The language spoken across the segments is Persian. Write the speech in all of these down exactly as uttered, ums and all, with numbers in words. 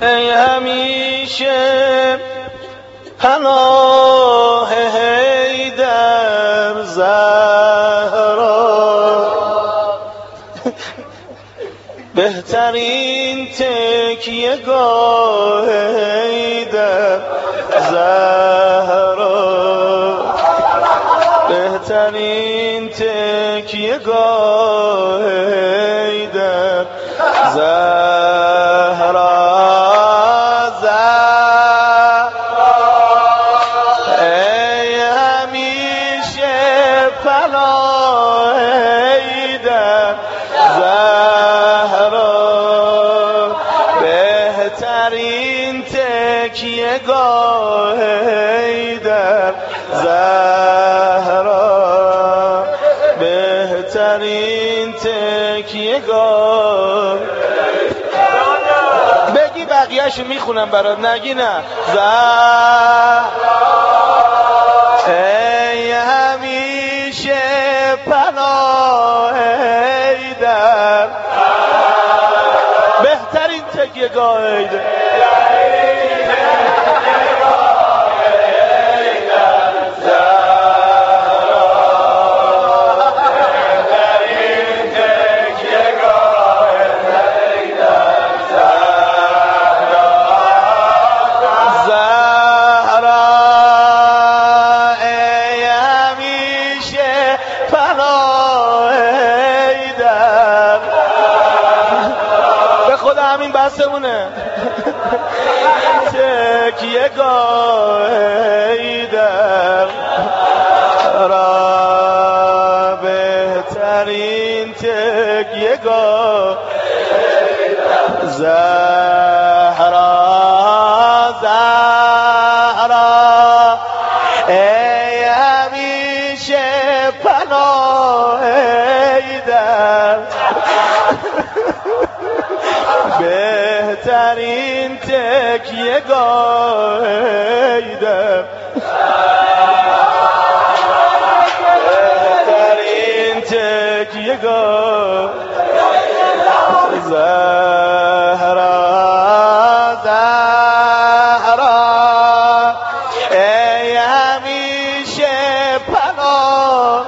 ای همیشه پناه حیدر زهرا، بهترین تکیه گاه حیدر زهرا، بهترین تکیه گاه حیدر زهرا. ای همیشه پناه حیدر زهرا، بهترین تکیه گاه حیدر زهرا، بهترین تکیه گاه. بگی بقیه‌شو میخونم برات، نگی نه. زهرا ای همیشه پناه حیدر، بهترین تکیه گاه حیدر. همین بسمونه. تکیه گاه حیدر را، بهترین تکیه گاه زهرا. زهرا ای همیشه پناه حیدر، بهترین تکیه گاه حیدر، بهترین تکیه گاه زهرا. زهرا ای همیشه پناه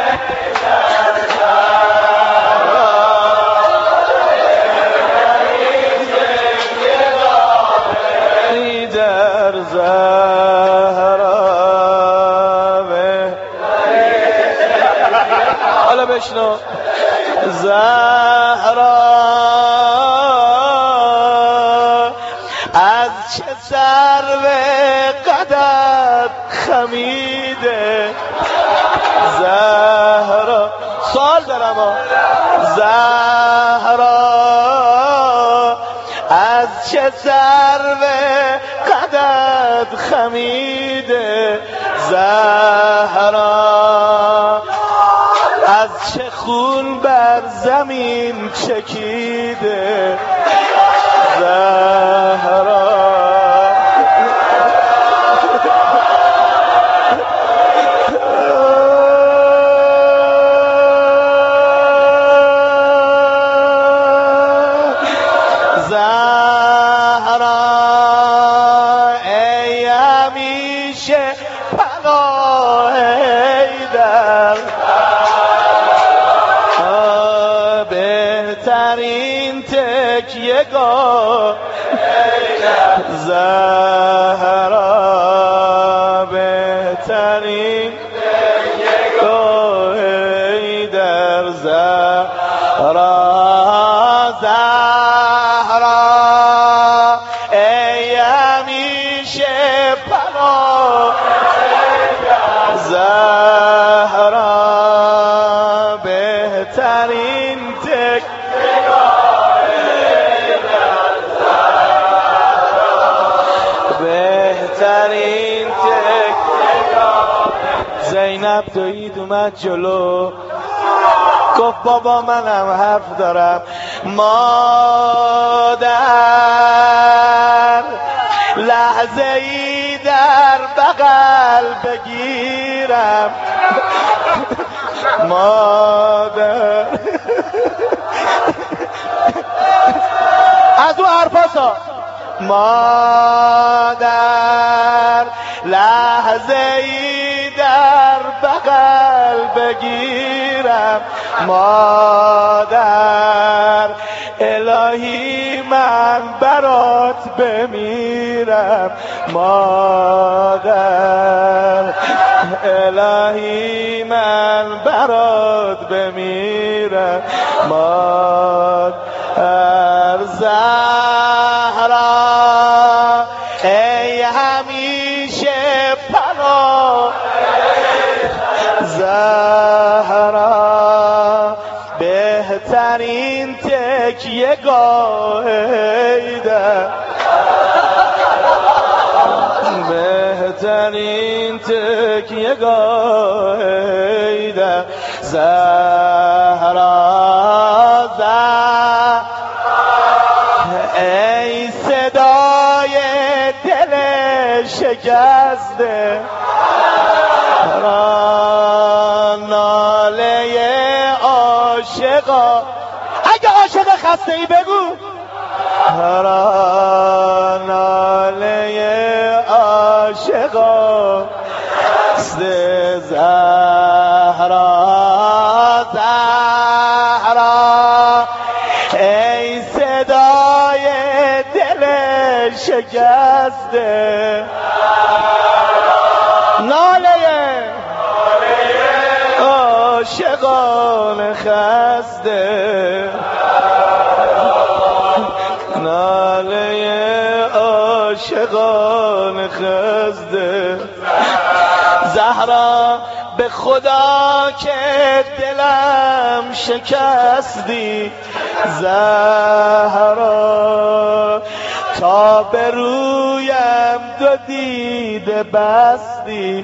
زهرا. حالا بشنو. زهرا از چه سرو قدت خمیده. زهرا سوال دارم ها. زهرا از چه سرو قدت خمیده. زهرا از چه خون بر زمین چکیده. زهرا بهترین تکیه گاه زهرا، بهترین تکیه گاه در زهرا. زهرا ای همیشه پناه زهرا، بهترین بهترین تک. زینب دوید اومد جلو، گفت بابا منم حرف دارم. مادر لحظه ای در بغل بگیرم. مادر از اون حرفاسا مادر لحظه ای در بغل بگیرم مادر الهی من برات بمیرم مادر الهی من برات بمیرم مادر زهرا ای همیشه پناه زهرا بهترین تکیه گاه ایده بهترین تکیه گاه ایده زهرا زهرا ای صدای دل شکسته ناله عاشقا اگه عاشق خسته ای بگو ناله عاشقا زهرا زهرا ای صدای دل شکسته ناله عاشقان خسته ناله عاشقان خسته زهرا به خدا که دلم شکستی زهرا تا به رویم دو دیده بستی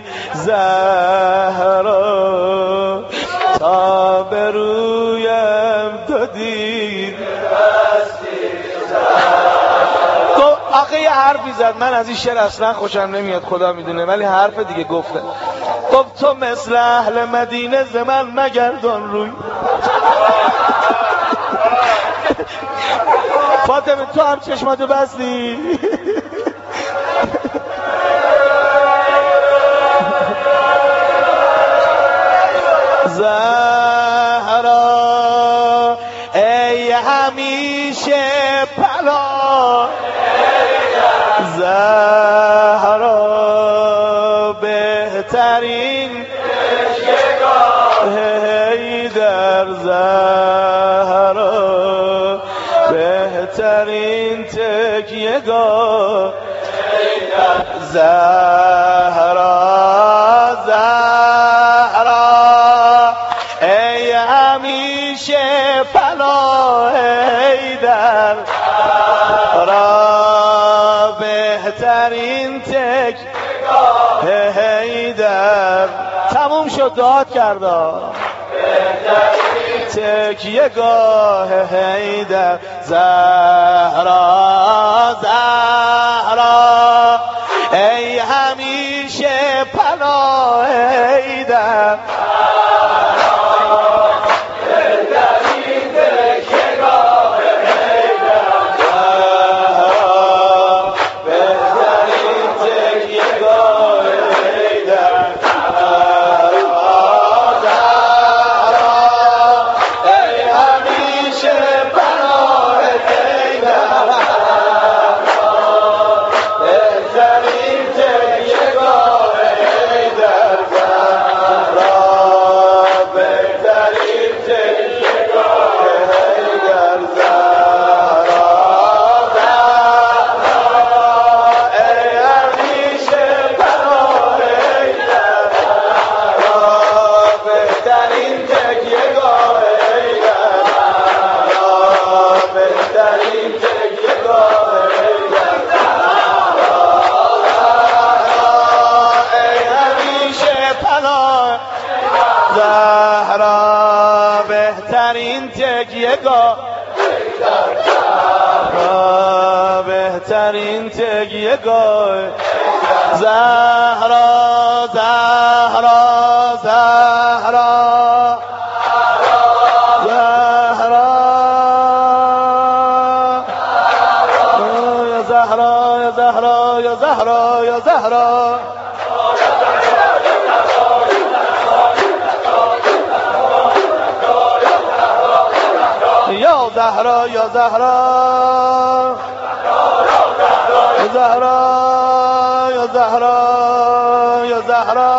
زهرا تا به رویم دو دیده بستی زهرا آخه یه حرفی زد من از این شعر اصلا خوشم نمیاد خدا میدونه ولی حرف دیگه گفته گفت تو مثل اهل مدینه ز من مگردان روی فاطمه تو هم چشماتو بستی زهرا ای همیشه پناه زهرا بهترین هی در زهرا بهترین تکیه‌گاه زهرا زهرا ای همیشه پناه در را بهترین تک در تموم شد داد کرده تکیه گاه هیدر زهرا زهرا ای همیشه پناه هیدر زهرا بهترین تکیه‌گاه بهترین تکیه‌گاه زهرا زهرا زهرا زهرا زهرا یا زهرا یا زهرا یا زهرا یا زهرا یا زهرا یا زهرا یا زهرا یا زهرا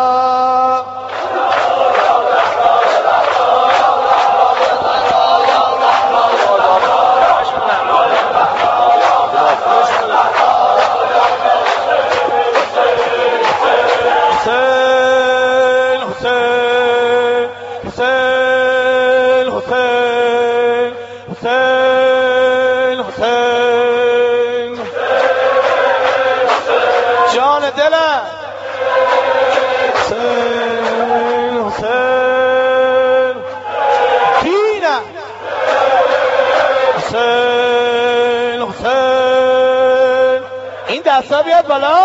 جان دلم حسین حسین دینم حسین حسین این دستا بیاد بالا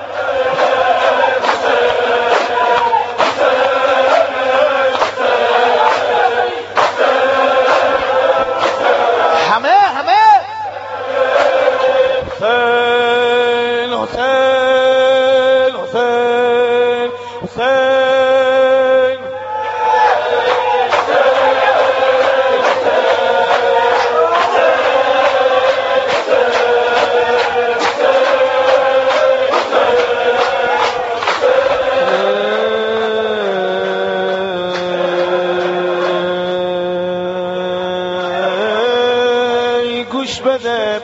همه همه حسین حسین حسین حسین گوش بده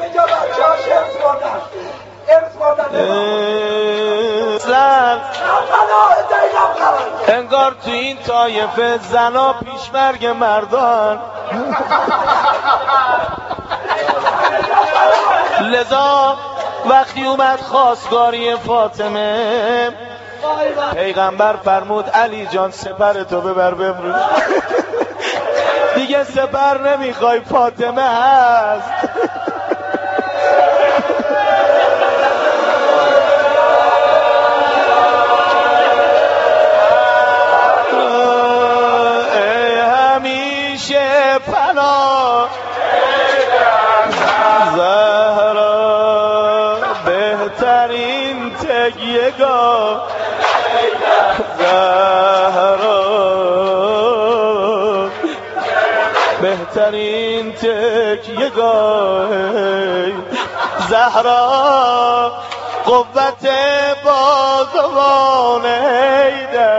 انگار تو این طایفه زنا پیشمرگ مردان لذا وقتی اومد خواستگاری فاطمه پیغمبر فرمود علی جان سپر تو ببر بفروش دیگه سپر نمیخوای فاطمه هست ای همیشه پناه زهرا بهترین تکیه‌گاه زهرا بهترین تکیه‌گاه زهرا قوت بازوان حیدر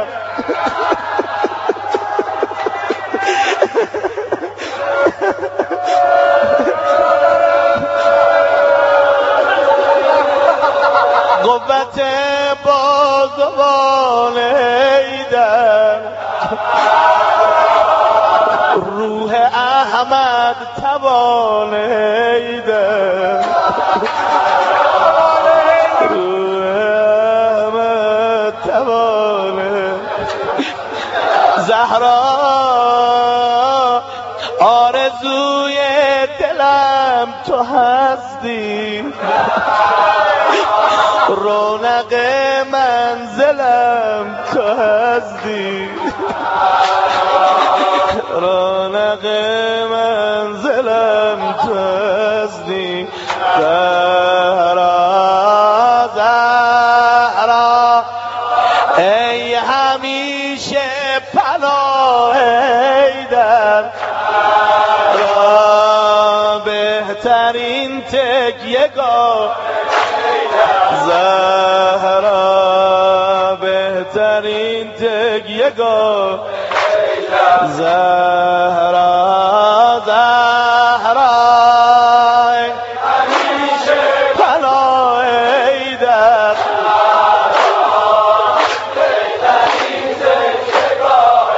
قوت بازوان حیدر روح احمد توان حیدر روح احمد توان زهرا آرزوی دلم تو هستی رونق منزلم تو هستی رونق منزلم تو هستی زهرا زهرا ای همیشه پناه حیدر را بهترین تکیه‌گاه زهرا بهترین تکیه‌گاه زهرا زهرا همیشه پناه حیدر بهترین تکیه‌گاه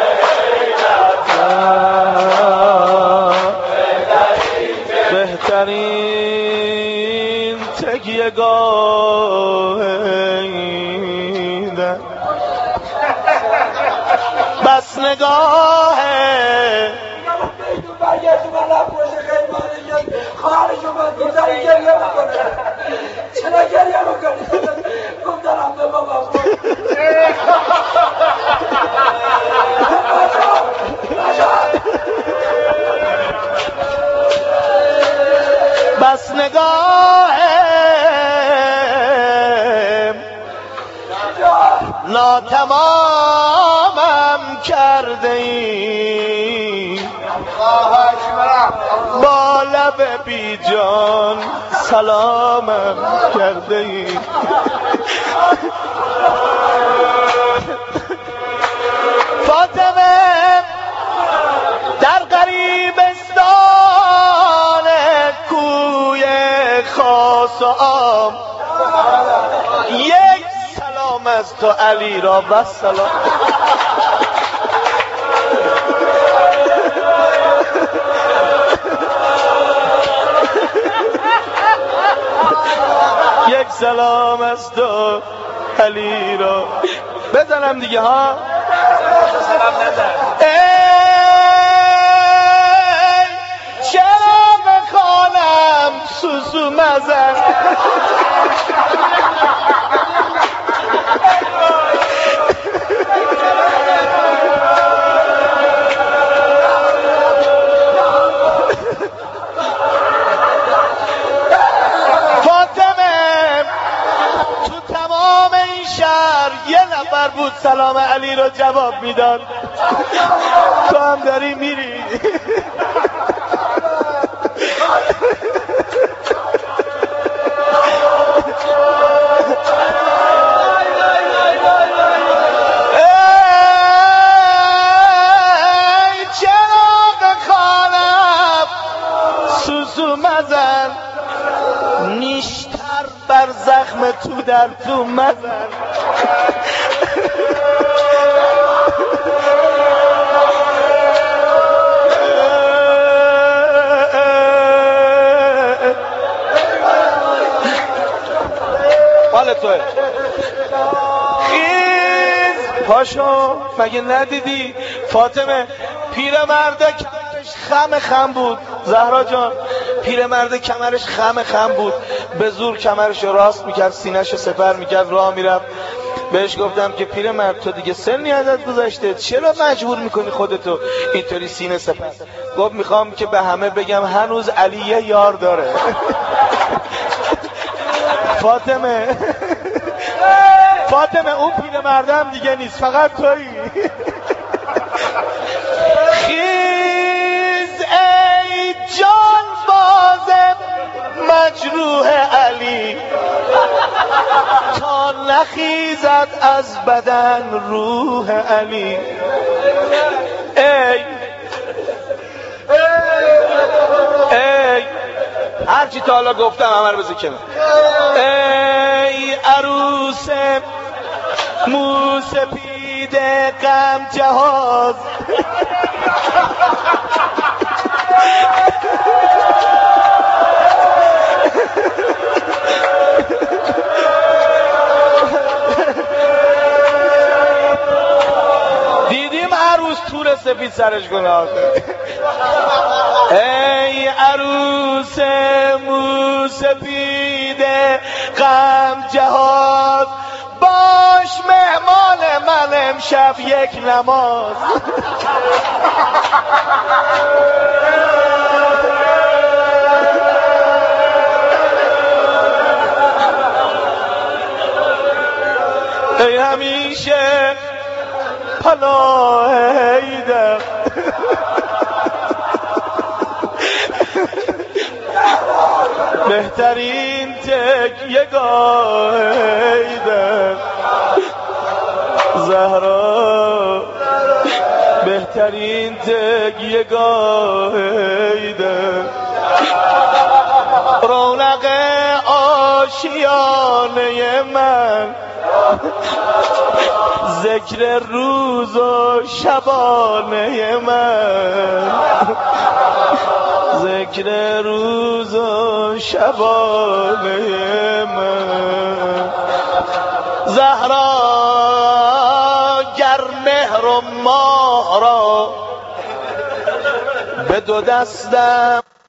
حیدر بهترین تکیه‌گاه حیدر بس نگاهه خواهرش اومد گفتن گریه بکنه چرا گریه بکنی؟ گفت دارم به بابا بس نگاهه را تمامم کرده ای، با لب بی جان سلامم کرده ای. فاطمه در غریبستان کوی خاص و عام، یک سلام از تو علی را و سلام. یک سلام از تو علی را. بزنم دیگه ها. سلام نزن. ای چرا بخوانم سوسو مزن. بود سلام علی رو جواب میداد، تو هم داری میری. ای چرا بخوانم سوسو مزن، نیشتر بر زخم تو در تو مزن. مال توه. خیز پاشو، مگه ندیدی فاطمه پیرمرد کمرش خم خم بود؟ زهرا جان پیرمرد کمرش خم خم بود، به زور کمرش راست میکرد، سینه‌شو سپر میکرد، راه میرفت. بهش گفتم که پیرمرد تو دیگه سنی ازت گذشته، چرا مجبور میکنی خودتو اینطوری سینه سپر؟ گفت میخوام که به همه بگم هنوز علی یه یار داره. فاطمه فاطمه اون پیرمردم دیگه نیست، فقط تویی. خیز ای جان باز مجروح علی، تا نخیزد از بدن روح علی. ای ای هرچی تا حالا گفتم همه رو بذار کنار. ای عروس موسپید غم جهاز، دیدیم عروس تور سفید سرش کنه. ای عروس موسپید غم جهاز، باش مهمان من امشب یک نماز. ای همیشه پناه حیدر، بهترین تکیه‌گاه حیدر. زهرا بهترین تکیه‌گاه حیدر، رونق آشیانه من، ذکر روز و شبانه من، ذکر روز و شبانه من. زهرا گر مهر و ماه را به دو دستم